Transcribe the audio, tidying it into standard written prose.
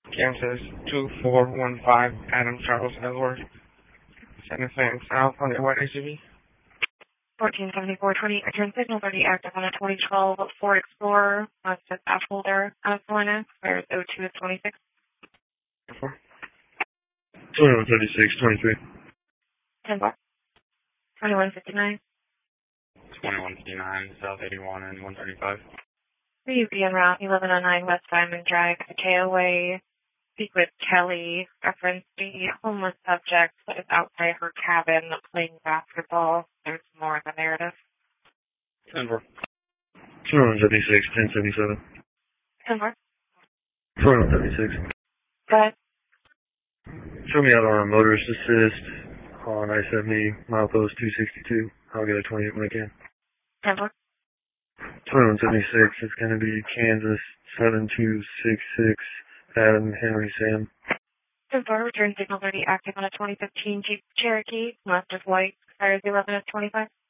Kansas 2415, Adam Charles Edward. San South on the white SUV. 147420, return signal 30 active on a 2012 Ford Explorer, says ash holder, Carolina, expires 02-26. 2136, 10 bar. 2159. 2159, South 81 and 135. UV en route 1109 West Diamond Drive, KOA. Speak with Kelly. Reference the homeless subject that is outside her cabin playing basketball. There's more in the narrative. 10-4. 2176, 1077. 10 bar. 2136. Go ahead. Show me out on motorist assist on I-70, milepost 262. I'll get a 28 when I can. 10 bar. 2176, it's going to be Kansas 7266, Adam Henry Sam. 10 bar, return signal 30 active on a 2015 Jeep Cherokee, mustard white, expires 11-25.